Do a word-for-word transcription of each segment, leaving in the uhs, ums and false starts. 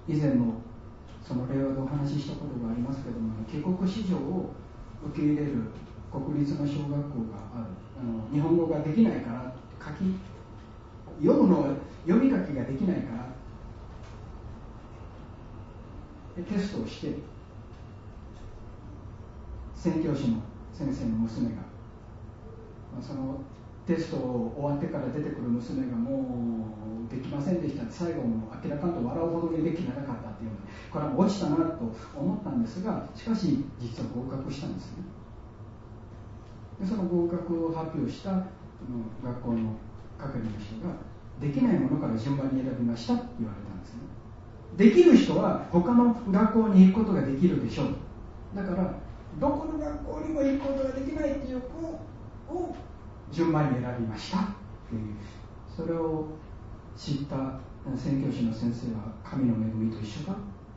以前もその例話でお話ししたことがありますけども、帰国子女を受け入れる国立の小学校がある。あの日本語ができないから書き読むの読み書きができないからテストをして、宣教師の先生の娘がそのテストを終わってから出てくる娘がもうできませんでしたって、最後も明らかと笑うほどにできなかったっていうので、これは落ちたなと思ったんですが、しかし実は合格したんですね。でその合格を発表した学校の係の人が、できないものから順番に選びましたって言われたんですね。できる人は他の学校に行くことができるでしょう。だからどこの学校にも行くことができないっていう子を順番に選びましたっていう、それを知った宣教師の先生は神の恵みと一緒だ。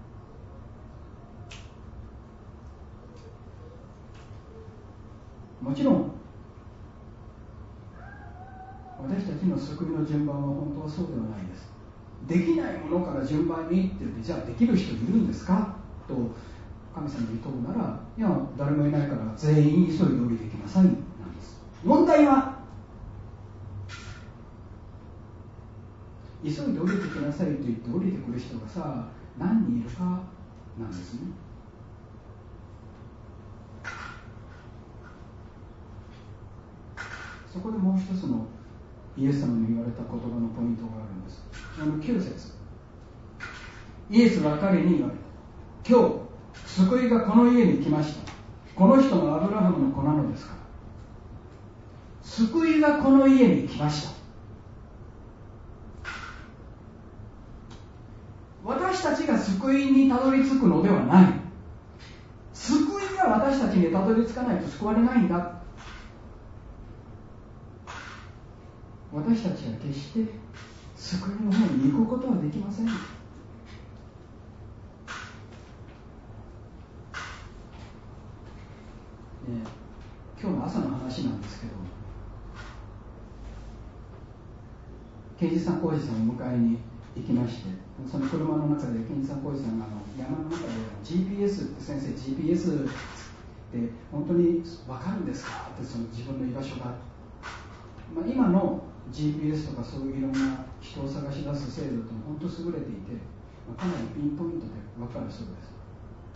もちろん私たちの救いの順番は本当はそうではないです。できないものから順番にって言って、じゃあできる人いるんですかと神様に問うなら、いや誰もいないから全員急いで降りてきなさいなんです。問題は急いで降りてきなさいと言って降りてくる人がさ何人いるかなんですね。そこでもう一つのイエス様に言われた言葉のポイントがあるんです。あのきゅう節、イエスは彼に言われた。今日救いがこの家に来ました。この人のアブラハムの子なのですから。救いがこの家に来ました。私たちが救いにたどり着くのではない。救いが私たちにたどり着かないと救われないんだ。私たちは決して救いの方に行くことはできません。今日の朝の話なんですけど、賢治さん浩二さんを迎えに行きまして、その車の中で賢治さん浩二さんがあの山の中で ジーピーエス って先生 ジーピーエス って本当に分かるんですかってその自分の居場所が、まあ、今の ジーピーエス とかそういういろんな人を探し出す制度って本当優れていて、まあ、かなりピンポイントで分かるそうです。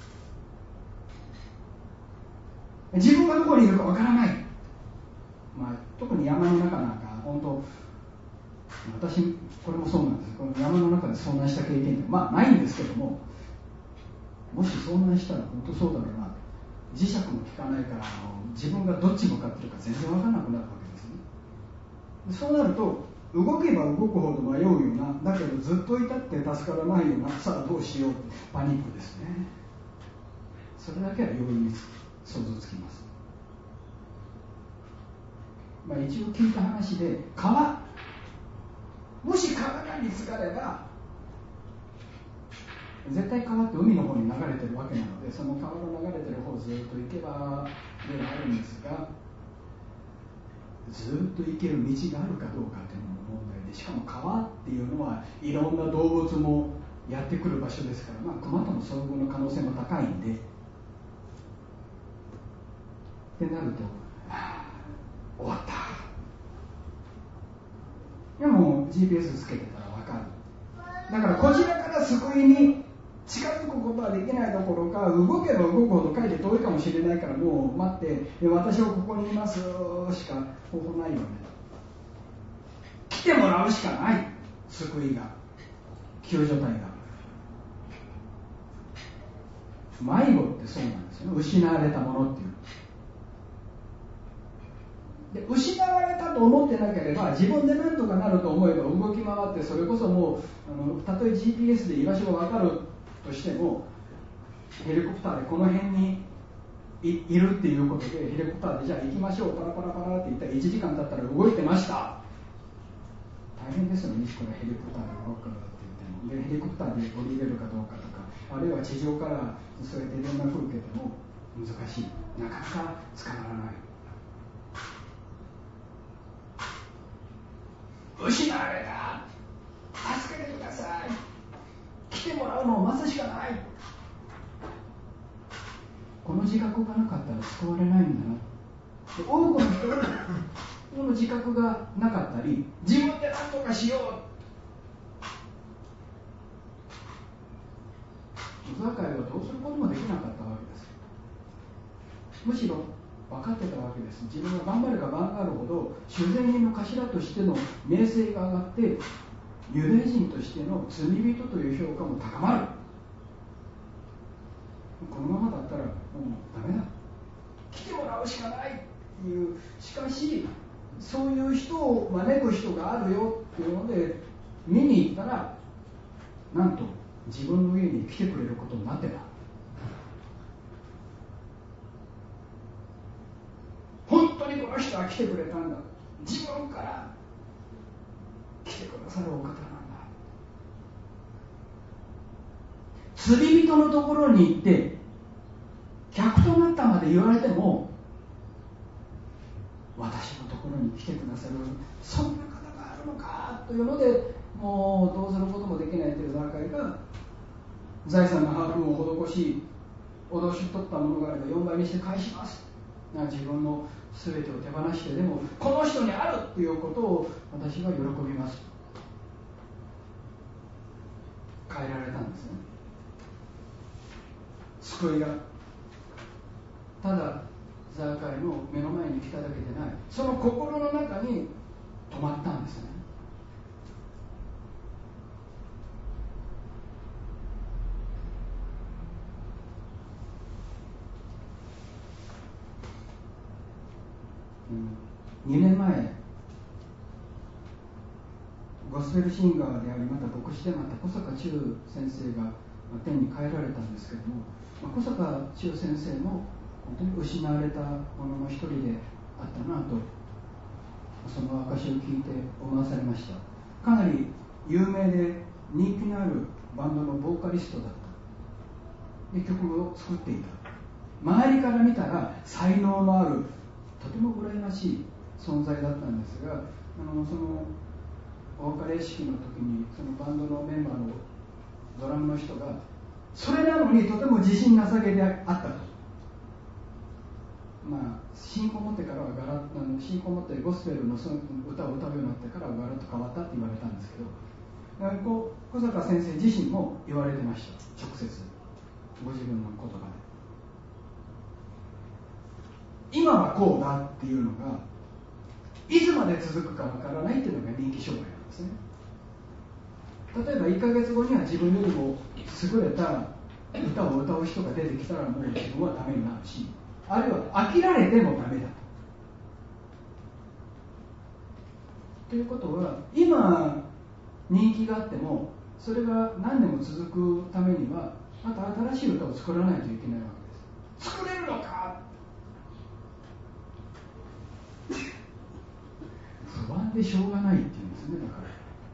自分がどこにいるか分からない、まあ、特に山の中なんか本当私これもそうなんです。この山の中で遭難した経験ってまあないんですけども、もし遭難したら本当そうだろうな、磁石も効かないから自分がどっち向かってるか全然分からなくなるわけですね。そうなると動けば動くほど迷うような、だけどずっといたって助からないような、さあどうしようってパニックですね。それだけは容易に想像つきます。まあ、一応聞いた話で、川もし川が見つかれば絶対川って海の方に流れてるわけなので、その川の流れてる方をずっと行けばではあるんですが、ずっと行ける道があるかどうかというのも問題で、しかも川っていうのはいろんな動物もやってくる場所ですから、まあ、熊との遭遇の可能性も高いんで、ってなると、はあ、終わった。でも ジーピーエス つけてたら分かる。だからこちらから救いに近づくことはできないどころか、動けば動くほどかえって遠いかもしれないから、もう待って、私はここにいますしか方法ないよね。来てもらうしかない。救いが、救助隊が。迷子ってそうなんですよね。失われたものっていう。で失われたと思ってなければ自分で何とかなると思えば動き回って、それこそもうあのたとえ ジーピーエス で居場所が分かるとしても、ヘリコプターでこの辺に い, いるっていうことで、ヘリコプターでじゃあ行きましょう、パラパラパラって言ったらいちじかん経ったら動いてました。大変ですよね。これヘリコプターで動くって言っても、でヘリコプターで降りれるかどうかとか、あるいは地上からそうやって連絡を受けても難しい、なかなか捕まらない。失われた、助けてください、来来てもらうのを待つしかない。この自覚がなかったら救われないんだな。で多くの人はこの自覚がなかったり、自分で何とかしよう、ザカイはどうすることもできなかったわけです。むしろ分かってたわけです。自分が頑張れば頑張るほど主税人の頭としての名声が上がって、ユダヤ人としての罪人という評価も高まる。このままだったらもうダメだ、来てもらうしかないっていう。しかしそういう人を招く人があるよっていうので見に行ったら、なんと自分の家に来てくれることになってた。本当にこの人は来てくれたんだ、自分から来てくださるお方なんだ。釣り人のところに行って客となったまで言われても、私のところに来てくださるそんな方があるのかというので、もうどうすることもできないという段階が、財産の半分を施し、脅し取ったものがあればよんばいにして返します、自分の全てを手放してでもこの人にあるということを私は喜びます。変えられたんですね。救いがただザーカイの目の前に来ただけでない、その心の中に止まったんですね。うん、にねんまえ、ゴスペルシンガーでありまた牧師でもあった小坂忠先生が天に帰られたんですけれども、小坂忠先生も本当に失われたものの一人であったなと、その証を聞いて思わされました。かなり有名で人気のあるバンドのボーカリストだった。で曲を作っていた。周りから見たら才能のあるとても羨ましい存在だったんですが、あのそのお別れ式の時にそのバンドのメンバーのドラムの人が、それなのにとても自信なさげであったと。まあ信仰を持ってからはガラッと、信仰を持ってゴスペルのその歌を歌うようになってからはガラッと変わったって言われたんですけど、こう小坂先生自身も言われてました。直接ご自分の言葉で、今はこうだっていうのがいつまで続くかわからないっていうのが人気商売なんですね。例えばいっかげつごには自分よりも優れた歌を歌う人が出てきたらもう自分はダメになるし、あるいは飽きられてもダメだということは、今人気があってもそれが何年も続くためにはまた新しい歌を作らないといけないわけです。作れるのか、不安でしょうがないっていうんですね。だから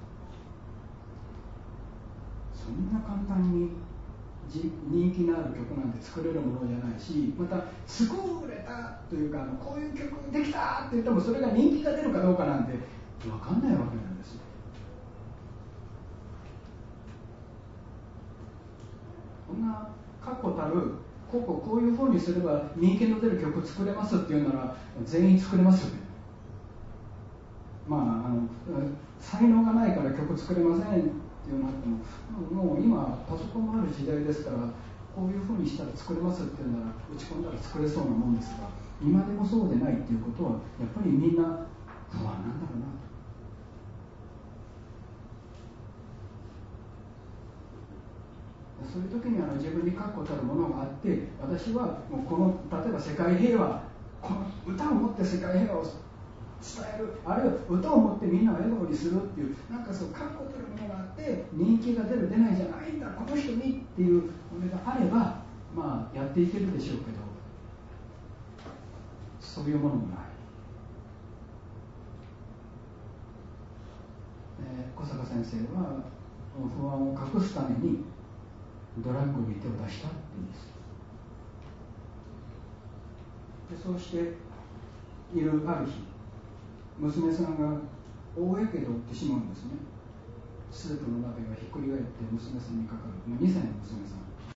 そんな簡単に人気のある曲なんて作れるものじゃないし、また優れたというか、あのこういう曲できたって言ってもそれが人気が出るかどうかなんて分かんないわけなんですよ。こんな確固たるこうこうこういうふうにすれば人気の出る曲作れますっていうなら全員作れますよね。まあ、あの才能がないから曲作れませんっていうのがあっても、もう今パソコンもある時代ですから、こういうふうにしたら作れますっていうなら打ち込んだら作れそうなもんですが、今でもそうでないっていうことはやっぱりみんな不安なんだろうなと。そういう時にあの自分に確固たるものがあって、私はもうこの例えば世界平和、この歌を持って世界平和を伝える、あるいは歌を持ってみんなを笑顔にするっていう、なんかそう確固たるものがあって人気が出る出ないじゃないんだこの人にっていうものがあれば、まあやっていけるでしょうけど、そういうものもない。えー、小坂先生は不安を隠すためにドラッグに手を出したって言うんです。でそうしているある日、娘さんが大やけどを負ってしまうんですね。 スープの鍋がひっくり返って娘さんにかかる、もうにさいの娘